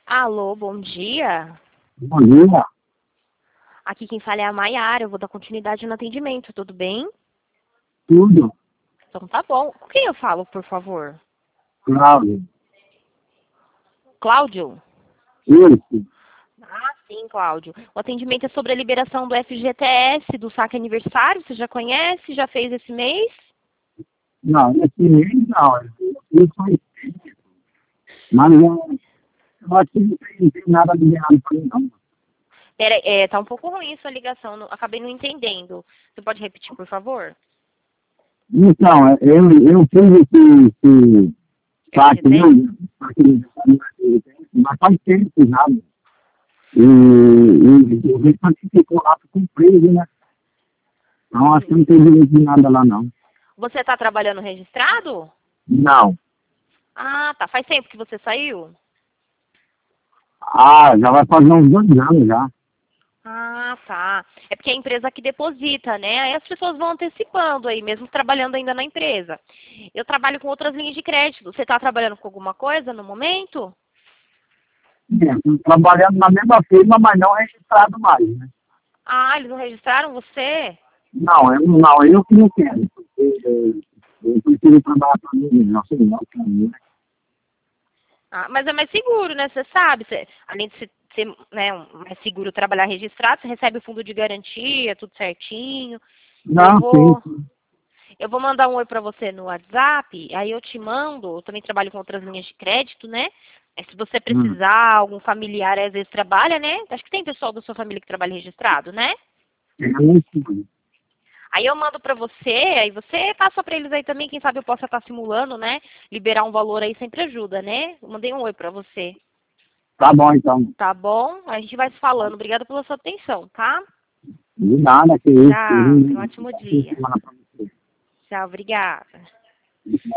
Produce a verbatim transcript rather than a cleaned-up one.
Alô, bom dia. Bom dia. Aqui quem fala é a Maiara, eu vou dar continuidade no atendimento, tudo bem? Tudo. Então tá bom. Com quem eu falo, por favor? Cláudio. Cláudio? Isso. Ah, sim, Cláudio. O atendimento é sobre a liberação do F G T S, do saque aniversário, você já conhece? Já fez esse mês? Não, esse mês não. Eu sou Mas eu, eu acho que não tem, não tem nada liberado para mim, não. Pera, é, tá um pouco ruim sua ligação, não- acabei não entendendo. Você pode repetir, por favor? Então, é, eu, eu fiz esse, esse saque, né? F G T? saque, mas faz tempo já. E, e o restante ficou lá com preso, né? Então, acho que não tem direito de nada lá, não. Você tá trabalhando registrado? Não. Ah, tá. Faz tempo que você saiu? Ah, já vai fazer uns dois anos já. Ah, tá. É porque é a empresa que deposita, né? Aí as pessoas vão antecipando aí, mesmo trabalhando ainda na empresa. Eu trabalho com outras linhas de crédito. Você está trabalhando com alguma coisa no momento? É, tô trabalhando na mesma firma, mas não registrado mais, né? Ah, eles não registraram você? Não, eu não, eu que não quero. Porque eu, eu prefiro trabalhar para mim, não sei não, para mim, né? Ah, mas é mais seguro, né? Você sabe. Você, além de ser, ser, né, um- mais seguro trabalhar registrado, você recebe o fundo de garantia, tudo certinho. Eu Não, sim, vou, sim. eu vou mandar um oi para você no WhatsApp, aí eu te mando, eu também trabalho com outras linhas de crédito, né? Aí se você Hum. precisar, algum familiar às vezes trabalha, né? Acho que tem pessoal da sua família que trabalha registrado, né? É muito seguro. Aí eu mando pra você, aí você passa pra eles aí também, quem sabe eu possa estar simulando, né? Liberar um valor aí sempre ajuda, né? Eu mandei um oi pra você. Tá bom, então. Tá bom? A gente vai se falando. Obrigada pela sua atenção, tá? De nada, que isso. Tchau. Tenha um Eu, ótimo eu, dia. semana pra você. Tchau, obrigada.